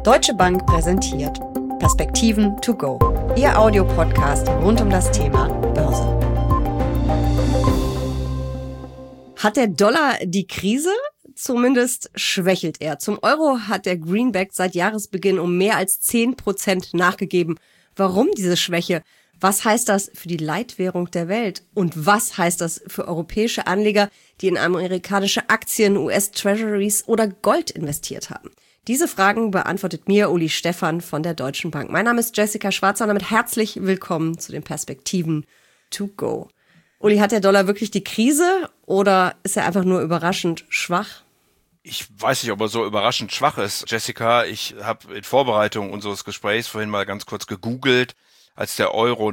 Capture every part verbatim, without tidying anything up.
Deutsche Bank präsentiert Perspektiven to go, Ihr Audiopodcast rund um das Thema Börse. Hat der Dollar die Krise? Zumindest schwächelt er. Zum Euro hat der Greenback seit Jahresbeginn um mehr als zehn Prozent nachgegeben. Warum diese Schwäche? Was heißt das für die Leitwährung der Welt? Und was heißt das für europäische Anleger, die in amerikanische Aktien, U S-Treasuries oder Gold investiert haben? Diese Fragen beantwortet mir Uli Stephan von der Deutschen Bank. Mein Name ist Jessica Schwarzer und damit herzlich willkommen zu den Perspektiven to go. Uli, hat der Dollar wirklich die Krise oder ist er einfach nur überraschend schwach? Ich weiß nicht, ob er so überraschend schwach ist, Jessica. Ich habe in Vorbereitung unseres Gesprächs vorhin mal ganz kurz gegoogelt. Als der Euro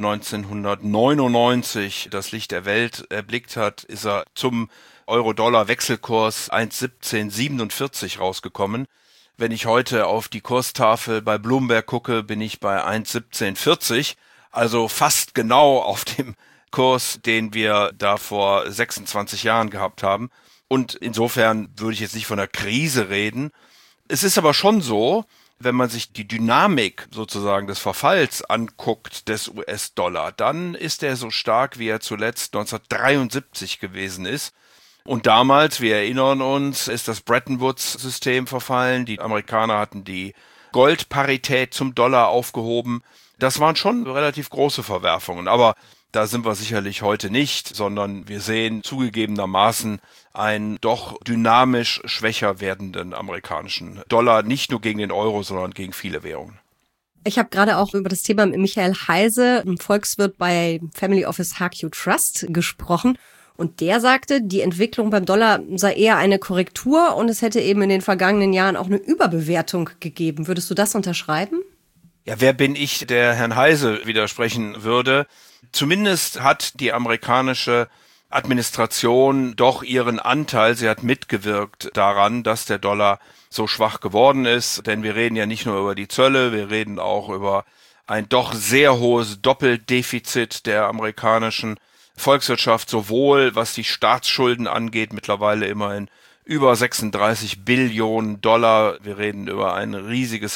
neunzehnhundertneunundneunzig das Licht der Welt erblickt hat, ist er zum Euro-Dollar-Wechselkurs eins Komma siebzehn siebenundvierzig rausgekommen. Wenn ich heute auf die Kurstafel bei Bloomberg gucke, bin ich bei eins Komma siebzehn vierzig, also fast genau auf dem Kurs, den wir da vor sechsundzwanzig Jahren gehabt haben. Und insofern würde ich jetzt nicht von einer Krise reden. Es ist aber schon so, wenn man sich die Dynamik sozusagen des Verfalls anguckt des U S-Dollar, dann ist er so stark, wie er zuletzt neunzehnhundertdreiundsiebzig gewesen ist. Und damals, wir erinnern uns, ist das Bretton Woods-System verfallen. Die Amerikaner hatten die Goldparität zum Dollar aufgehoben. Das waren schon relativ große Verwerfungen. Aber da sind wir sicherlich heute nicht, sondern wir sehen zugegebenermaßen einen doch dynamisch schwächer werdenden amerikanischen Dollar, nicht nur gegen den Euro, sondern gegen viele Währungen. Ich habe gerade auch über das Thema mit Michael Heise, einem Volkswirt bei Family Office H Q Trust, gesprochen. Und der sagte, die Entwicklung beim Dollar sei eher eine Korrektur und es hätte eben in den vergangenen Jahren auch eine Überbewertung gegeben. Würdest du das unterschreiben? Ja, wer bin ich, der Herrn Heise widersprechen würde? Zumindest hat die amerikanische Administration doch ihren Anteil, sie hat mitgewirkt daran, dass der Dollar so schwach geworden ist. Denn wir reden ja nicht nur über die Zölle, wir reden auch über ein doch sehr hohes Doppeldefizit der amerikanischen Volkswirtschaft, sowohl was die Staatsschulden angeht, mittlerweile immerhin über sechsunddreißig Billionen Dollar. Wir reden über ein riesiges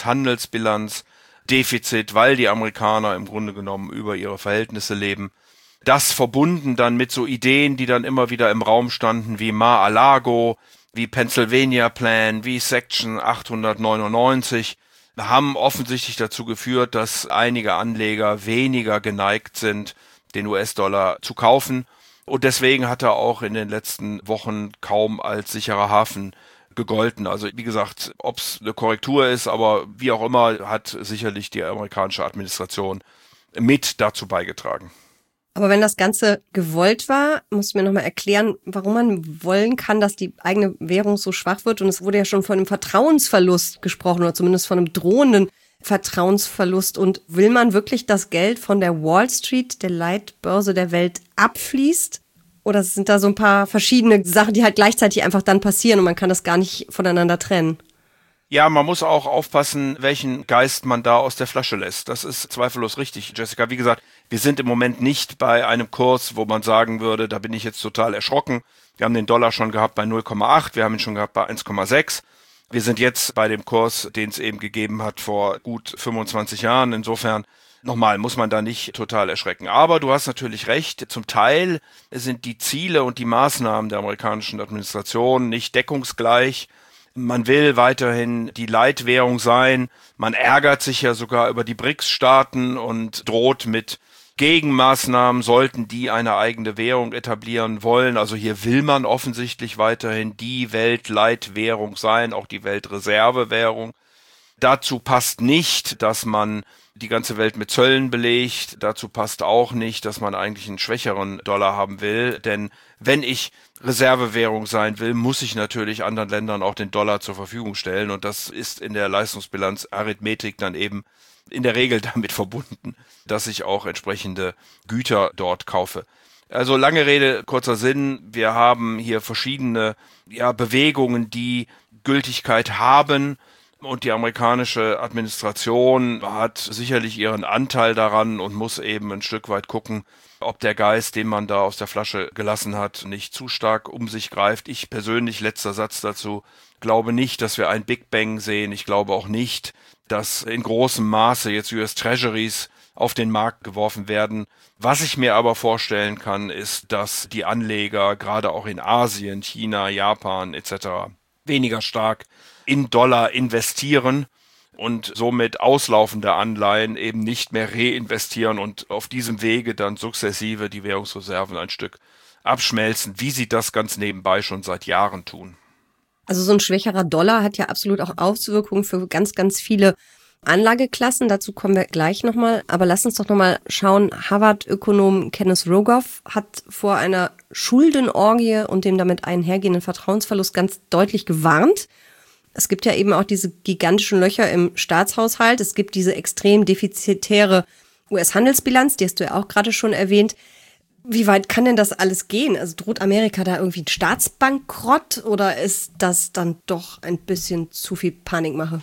Handelsbilanzdefizit, weil die Amerikaner im Grunde genommen über ihre Verhältnisse leben. Das verbunden dann mit so Ideen, die dann immer wieder im Raum standen, wie Mar-a-Lago, wie Pennsylvania Plan, wie Section achthundertneunundneunzig, haben offensichtlich dazu geführt, dass einige Anleger weniger geneigt sind, den U S-Dollar zu kaufen. Und deswegen hat er auch in den letzten Wochen kaum als sicherer Hafen gegolten. Also wie gesagt, ob es eine Korrektur ist, aber wie auch immer, hat sicherlich die amerikanische Administration mit dazu beigetragen. Aber wenn das Ganze gewollt war, musst du mir nochmal erklären, warum man wollen kann, dass die eigene Währung so schwach wird. Und es wurde ja schon von einem Vertrauensverlust gesprochen oder zumindest von einem drohenden Vertrauensverlust. Und will man wirklich, dass Geld von der Wall Street, der Leitbörse der Welt, abfließt? Oder sind da so ein paar verschiedene Sachen, die halt gleichzeitig einfach dann passieren und man kann das gar nicht voneinander trennen? Ja, man muss auch aufpassen, welchen Geist man da aus der Flasche lässt. Das ist zweifellos richtig, Jessica. Wie gesagt, wir sind im Moment nicht bei einem Kurs, wo man sagen würde, da bin ich jetzt total erschrocken. Wir haben den Dollar schon gehabt bei null Komma acht, wir haben ihn schon gehabt bei eins Komma sechs. Wir sind jetzt bei dem Kurs, den es eben gegeben hat vor gut fünfundzwanzig Jahren. Insofern, nochmal, muss man da nicht total erschrecken. Aber du hast natürlich recht, zum Teil sind die Ziele und die Maßnahmen der amerikanischen Administration nicht deckungsgleich. Man will weiterhin die Leitwährung sein. Man ärgert sich ja sogar über die B R I C S-Staaten und droht mit Gegenmaßnahmen, sollten die eine eigene Währung etablieren wollen. Also hier will man offensichtlich weiterhin die Weltleitwährung sein, auch die Weltreservewährung. Dazu passt nicht, dass man die ganze Welt mit Zöllen belegt. Dazu passt auch nicht, dass man eigentlich einen schwächeren Dollar haben will. Denn wenn ich Reservewährung sein will, muss ich natürlich anderen Ländern auch den Dollar zur Verfügung stellen. Und das ist in der Leistungsbilanz Arithmetik dann eben in der Regel damit verbunden, dass ich auch entsprechende Güter dort kaufe. Also lange Rede, kurzer Sinn. Wir haben hier verschiedene ja, Bewegungen, die Gültigkeit haben. Und die amerikanische Administration hat sicherlich ihren Anteil daran und muss eben ein Stück weit gucken, ob der Geist, den man da aus der Flasche gelassen hat, nicht zu stark um sich greift. Ich persönlich, letzter Satz dazu, glaube nicht, dass wir ein Big Bang sehen. Ich glaube auch nicht, dass in großem Maße jetzt U S Treasuries auf den Markt geworfen werden. Was ich mir aber vorstellen kann, ist, dass die Anleger gerade auch in Asien, China, Japan et cetera weniger stark in Dollar investieren und somit auslaufende Anleihen eben nicht mehr reinvestieren und auf diesem Wege dann sukzessive die Währungsreserven ein Stück abschmelzen, wie sie das ganz nebenbei schon seit Jahren tun. Also so ein schwächerer Dollar hat ja absolut auch Auswirkungen für ganz, ganz viele Anlageklassen. Dazu kommen wir gleich nochmal. Aber lass uns doch nochmal schauen. Harvard-Ökonom Kenneth Rogoff hat vor einer Schuldenorgie und dem damit einhergehenden Vertrauensverlust ganz deutlich gewarnt. Es gibt ja eben auch diese gigantischen Löcher im Staatshaushalt. Es gibt diese extrem defizitäre U S-Handelsbilanz, die hast du ja auch gerade schon erwähnt. Wie weit kann denn das alles gehen? Also droht Amerika da irgendwie ein Staatsbankrott oder ist das dann doch ein bisschen zu viel Panikmache?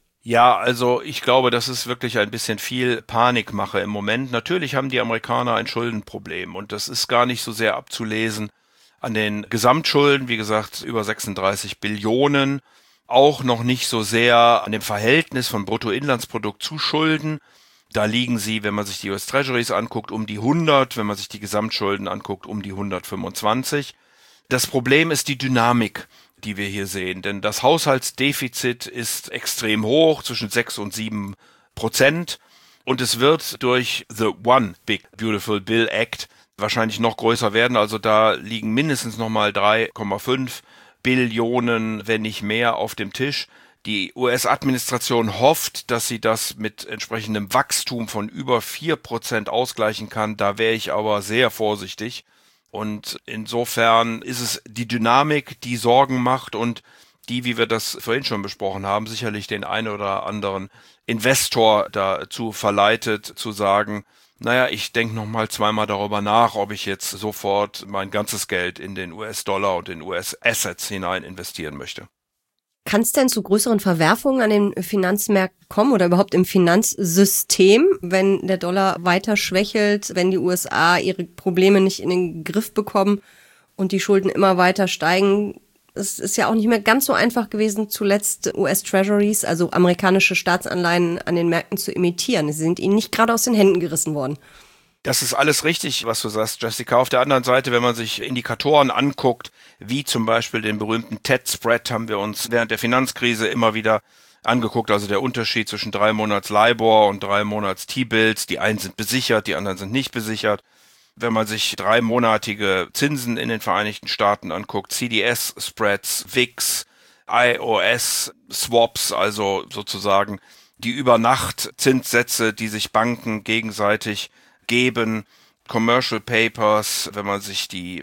Ja, also ich glaube, das ist wirklich ein bisschen viel Panikmache im Moment. Natürlich haben die Amerikaner ein Schuldenproblem und das ist gar nicht so sehr abzulesen an den Gesamtschulden, wie gesagt, über sechsunddreißig Billionen, auch noch nicht so sehr an dem Verhältnis von Bruttoinlandsprodukt zu Schulden. Da liegen sie, wenn man sich die U S Treasuries anguckt, um die hundert, wenn man sich die Gesamtschulden anguckt, um die hundertfünfundzwanzig. Das Problem ist die Dynamik, die wir hier sehen, denn das Haushaltsdefizit ist extrem hoch, zwischen sechs und sieben Prozent, und es wird durch the One Big Beautiful Bill Act wahrscheinlich noch größer werden, also da liegen mindestens nochmal drei Komma fünf Billionen, wenn nicht mehr, auf dem Tisch. Die U S-Administration hofft, dass sie das mit entsprechendem Wachstum von über vier Prozent ausgleichen kann. Da wäre ich aber sehr vorsichtig. Und insofern ist es die Dynamik, die Sorgen macht und die, wie wir das vorhin schon besprochen haben, sicherlich den einen oder anderen Investor dazu verleitet, zu sagen, naja, ich denke noch mal zweimal darüber nach, ob ich jetzt sofort mein ganzes Geld in den U S-Dollar und in U S-Assets hinein investieren möchte. Kann es denn zu größeren Verwerfungen an den Finanzmärkten kommen oder überhaupt im Finanzsystem, wenn der Dollar weiter schwächelt, wenn die U S A ihre Probleme nicht in den Griff bekommen und die Schulden immer weiter steigen? Es ist ja auch nicht mehr ganz so einfach gewesen, zuletzt U S-Treasuries, also amerikanische Staatsanleihen, an den Märkten zu emittieren. Sie sind ihnen nicht gerade aus den Händen gerissen worden. Das ist alles richtig, was du sagst, Jessica. Auf der anderen Seite, wenn man sich Indikatoren anguckt, wie zum Beispiel den berühmten T E D-Spread, haben wir uns während der Finanzkrise immer wieder angeguckt, also der Unterschied zwischen drei Monats LIBOR und drei Monats T-Bills. Die einen sind besichert, die anderen sind nicht besichert. Wenn man sich dreimonatige Zinsen in den Vereinigten Staaten anguckt, C D S-Spreads, V I X, I O S-Swaps, also sozusagen die Übernacht-Zinssätze, die sich Banken gegenseitig geben, Commercial Papers, wenn man sich die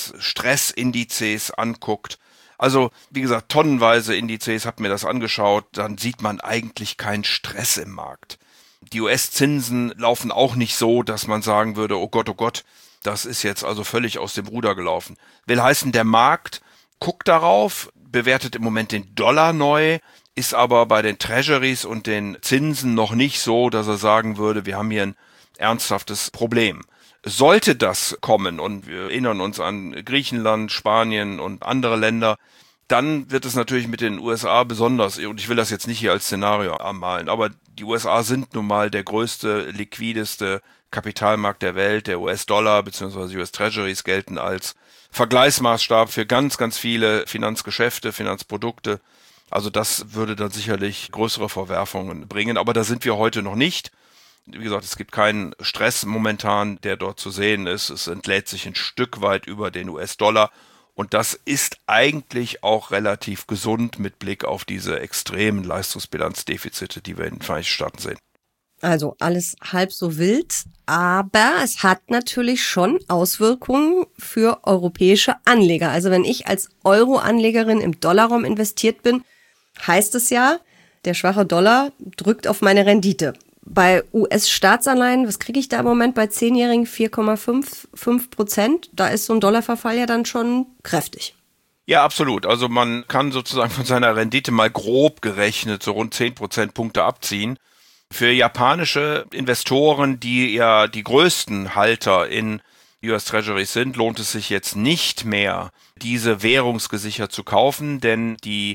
Finanzstressindizes anguckt. Also, wie gesagt, tonnenweise Indizes, hab mir das angeschaut, dann sieht man eigentlich keinen Stress im Markt. Die U S-Zinsen laufen auch nicht so, dass man sagen würde, oh Gott, oh Gott, das ist jetzt also völlig aus dem Ruder gelaufen. Will heißen, der Markt guckt darauf, bewertet im Moment den Dollar neu, ist aber bei den Treasuries und den Zinsen noch nicht so, dass er sagen würde, wir haben hier ein ernsthaftes Problem. Sollte das kommen, und wir erinnern uns an Griechenland, Spanien und andere Länder, dann wird es natürlich mit den U S A besonders, und ich will das jetzt nicht hier als Szenario anmalen, aber die U S A sind nun mal der größte, liquideste Kapitalmarkt der Welt. Der U S-Dollar bzw. U S-Treasuries gelten als Vergleichsmaßstab für ganz, ganz viele Finanzgeschäfte, Finanzprodukte. Also das würde dann sicherlich größere Verwerfungen bringen, aber da sind wir heute noch nicht. Wie gesagt, es gibt keinen Stress momentan, der dort zu sehen ist. Es entlädt sich ein Stück weit über den U S-Dollar. Und das ist eigentlich auch relativ gesund mit Blick auf diese extremen Leistungsbilanzdefizite, die wir in den Vereinigten Staaten sehen. Also alles halb so wild, aber es hat natürlich schon Auswirkungen für europäische Anleger. Also wenn ich als Euro-Anlegerin im Dollarraum investiert bin, heißt es ja, der schwache Dollar drückt auf meine Rendite. Bei U S-Staatsanleihen, was kriege ich da im Moment bei zehnjährigen vier Komma fünf Prozent? Da ist so ein Dollarverfall ja dann schon kräftig. Ja, absolut. Also man kann sozusagen von seiner Rendite mal grob gerechnet so rund zehn Prozentpunkte abziehen. Für japanische Investoren, die ja die größten Halter in U S Treasuries sind, lohnt es sich jetzt nicht mehr, diese währungsgesichert zu kaufen, denn die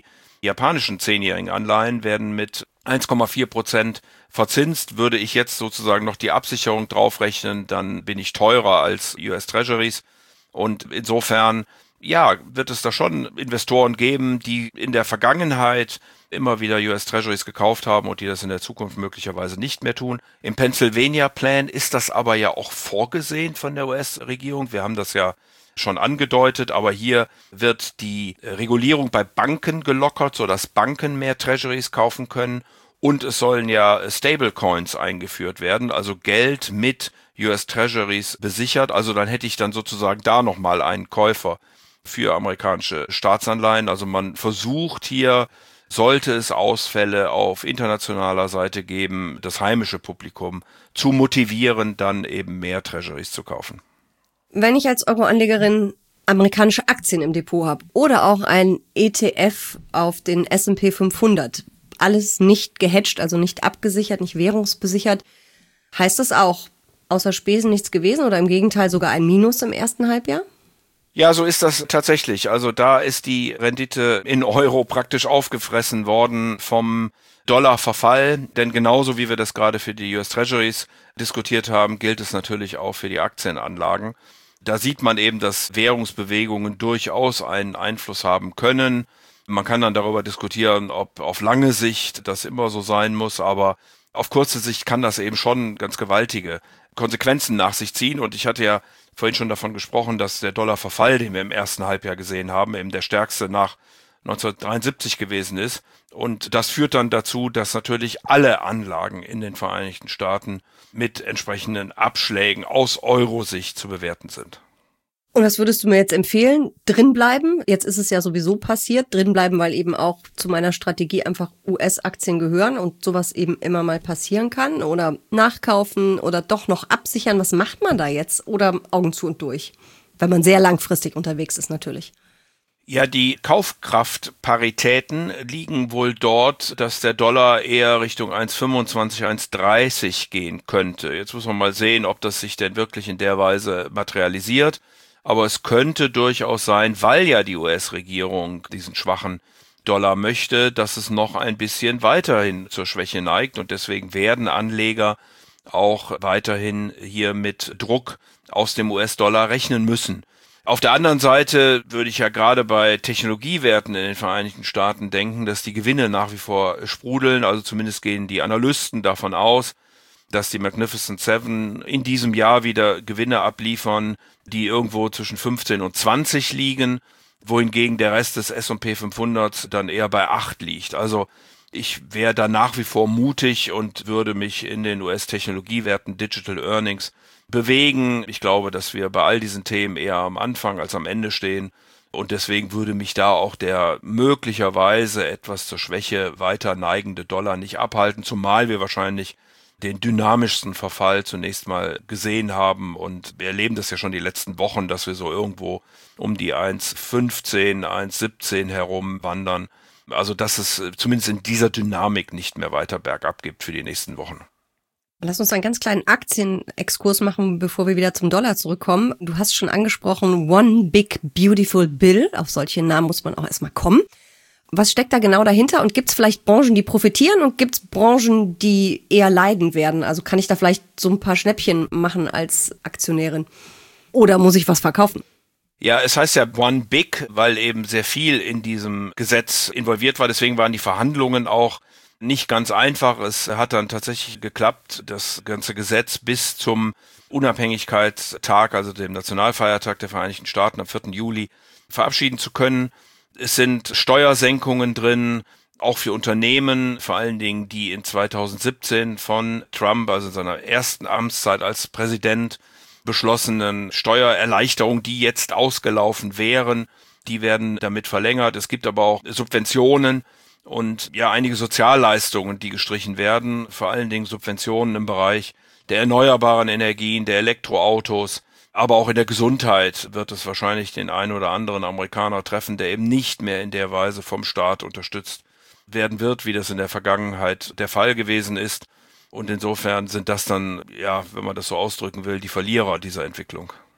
japanischen zehnjährigen Anleihen werden mit eins Komma vier Prozent verzinst. Würde ich jetzt sozusagen noch die Absicherung draufrechnen, dann bin ich teurer als U S Treasuries. Und insofern, ja, wird es da schon Investoren geben, die in der Vergangenheit immer wieder U S Treasuries gekauft haben und die das in der Zukunft möglicherweise nicht mehr tun. Im Pennsylvania Plan ist das aber ja auch vorgesehen von der U S-Regierung. Wir haben das ja schon angedeutet, aber hier wird die Regulierung bei Banken gelockert, sodass Banken mehr Treasuries kaufen können und es sollen ja Stablecoins eingeführt werden, also Geld mit U S Treasuries besichert. Also dann hätte ich dann sozusagen da nochmal einen Käufer für amerikanische Staatsanleihen. Also man versucht hier, sollte es Ausfälle auf internationaler Seite geben, das heimische Publikum zu motivieren, dann eben mehr Treasuries zu kaufen. Wenn ich als Euro-Anlegerin amerikanische Aktien im Depot habe oder auch ein E T F auf den S und P fünfhundert, alles nicht gehedged, also nicht abgesichert, nicht währungsbesichert, heißt das auch außer Spesen nichts gewesen oder im Gegenteil sogar ein Minus im ersten Halbjahr? Ja, so ist das tatsächlich. Also da ist die Rendite in Euro praktisch aufgefressen worden vom Dollarverfall, denn genauso wie wir das gerade für die U S Treasuries diskutiert haben, gilt es natürlich auch für die Aktienanlagen. Da sieht man eben, dass Währungsbewegungen durchaus einen Einfluss haben können. Man kann dann darüber diskutieren, ob auf lange Sicht das immer so sein muss, aber auf kurze Sicht kann das eben schon ganz gewaltige Konsequenzen nach sich ziehen. Und ich hatte ja vorhin schon davon gesprochen, dass der Dollarverfall, den wir im ersten Halbjahr gesehen haben, eben der stärkste nach neunzehnhundertdreiundsiebzig gewesen ist. Und das führt dann dazu, dass natürlich alle Anlagen in den Vereinigten Staaten mit entsprechenden Abschlägen aus Euro-Sicht zu bewerten sind. Und was würdest du mir jetzt empfehlen? Drinbleiben? Jetzt ist es ja sowieso passiert. Drinbleiben, weil eben auch zu meiner Strategie einfach U S-Aktien gehören und sowas eben immer mal passieren kann. Oder nachkaufen oder doch noch absichern. Was macht man da jetzt? Oder Augen zu und durch? Wenn man sehr langfristig unterwegs ist natürlich. Ja, die Kaufkraftparitäten liegen wohl dort, dass der Dollar eher Richtung eins Komma fünfundzwanzig, eins Komma dreißig gehen könnte. Jetzt muss man mal sehen, ob das sich denn wirklich in der Weise materialisiert. Aber es könnte durchaus sein, weil ja die U S-Regierung diesen schwachen Dollar möchte, dass es noch ein bisschen weiterhin zur Schwäche neigt. Und deswegen werden Anleger auch weiterhin hier mit Druck aus dem U S-Dollar rechnen müssen. Auf der anderen Seite würde ich ja gerade bei Technologiewerten in den Vereinigten Staaten denken, dass die Gewinne nach wie vor sprudeln. Also zumindest gehen die Analysten davon aus, dass die Magnificent Seven in diesem Jahr wieder Gewinne abliefern, die irgendwo zwischen fünfzehn und zwanzig liegen, wohingegen der Rest des S und P fünfhundert dann eher bei acht liegt. Also ich wäre da nach wie vor mutig und würde mich in den U S-Technologiewerten Digital Earnings bewegen. Ich glaube, dass wir bei all diesen Themen eher am Anfang als am Ende stehen. Und deswegen würde mich da auch der möglicherweise etwas zur Schwäche weiter neigende Dollar nicht abhalten, zumal wir wahrscheinlich den dynamischsten Verfall zunächst mal gesehen haben. Und wir erleben das ja schon die letzten Wochen, dass wir so irgendwo um die eins Komma fünfzehn, eins Komma siebzehn herum wandern. Also dass es zumindest in dieser Dynamik nicht mehr weiter bergab gibt für die nächsten Wochen. Lass uns einen ganz kleinen Aktienexkurs machen, bevor wir wieder zum Dollar zurückkommen. Du hast schon angesprochen, One Big Beautiful Bill. Auf solche Namen muss man auch erstmal kommen. Was steckt da genau dahinter? Und gibt es vielleicht Branchen, die profitieren und gibt es Branchen, die eher leiden werden? Also kann ich da vielleicht so ein paar Schnäppchen machen als Aktionärin? Oder muss ich was verkaufen? Ja, es heißt ja One Big, weil eben sehr viel in diesem Gesetz involviert war. Deswegen waren die Verhandlungen auch nicht ganz einfach. Es hat dann tatsächlich geklappt, das ganze Gesetz bis zum Unabhängigkeitstag, also dem Nationalfeiertag der Vereinigten Staaten am vierten Juli, verabschieden zu können. Es sind Steuersenkungen drin, auch für Unternehmen, vor allen Dingen die in zweitausendsiebzehn von Trump, also in seiner ersten Amtszeit als Präsident, beschlossenen Steuererleichterungen, die jetzt ausgelaufen wären, die werden damit verlängert. Es gibt aber auch Subventionen und ja einige Sozialleistungen, die gestrichen werden, vor allen Dingen Subventionen im Bereich der erneuerbaren Energien, der Elektroautos, aber auch in der Gesundheit wird es wahrscheinlich den einen oder anderen Amerikaner treffen, der eben nicht mehr in der Weise vom Staat unterstützt werden wird, wie das in der Vergangenheit der Fall gewesen ist. Und insofern sind das dann, ja, wenn man das so ausdrücken will, die Verlierer dieser Entwicklung.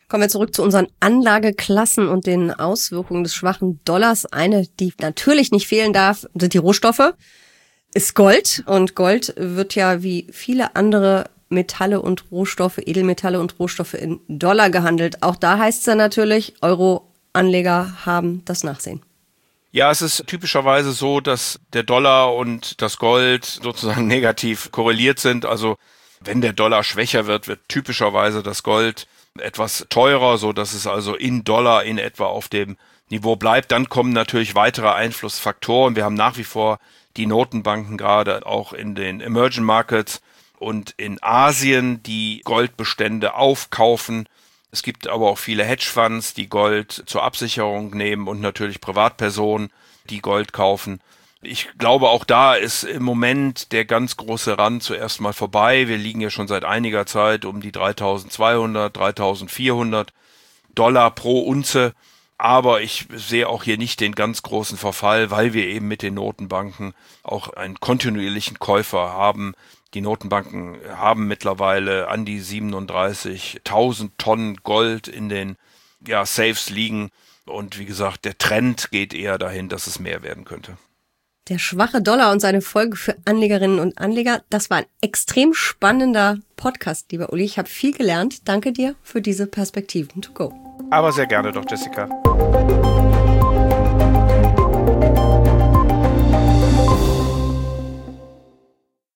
Kommen wir zurück zu unseren Anlageklassen und den Auswirkungen des schwachen Dollars. Eine, die natürlich nicht fehlen darf, sind die Rohstoffe, ist Gold. Und Gold wird ja wie viele andere Metalle und Rohstoffe, Edelmetalle und Rohstoffe in Dollar gehandelt. Auch da heißt es ja natürlich, Euro-Anleger haben das Nachsehen. Ja, es ist typischerweise so, dass der Dollar und das Gold sozusagen negativ korreliert sind. Also wenn der Dollar schwächer wird, wird typischerweise das Gold etwas teurer, so dass es also in Dollar in etwa auf dem Niveau bleibt. Dann kommen natürlich weitere Einflussfaktoren. Wir haben nach wie vor die Notenbanken, gerade auch in den Emerging Markets und in Asien, die Goldbestände aufkaufen. Es gibt aber auch viele Hedgefonds, die Gold zur Absicherung nehmen und natürlich Privatpersonen, die Gold kaufen. Ich glaube, auch da ist im Moment der ganz große Run zuerst mal vorbei. Wir liegen ja schon seit einiger Zeit um die dreitausendzweihundert, dreitausendvierhundert Dollar pro Unze. Aber ich sehe auch hier nicht den ganz großen Verfall, weil wir eben mit den Notenbanken auch einen kontinuierlichen Käufer haben. Die Notenbanken haben mittlerweile an die siebenunddreißigtausend Tonnen Gold in den ja, Safes liegen. Und wie gesagt, der Trend geht eher dahin, dass es mehr werden könnte. Der schwache Dollar und seine Folge für Anlegerinnen und Anleger, das war ein extrem spannender Podcast, lieber Uli. Ich habe viel gelernt. Danke dir für diese Perspektiven to go. Aber sehr gerne doch, Jessica.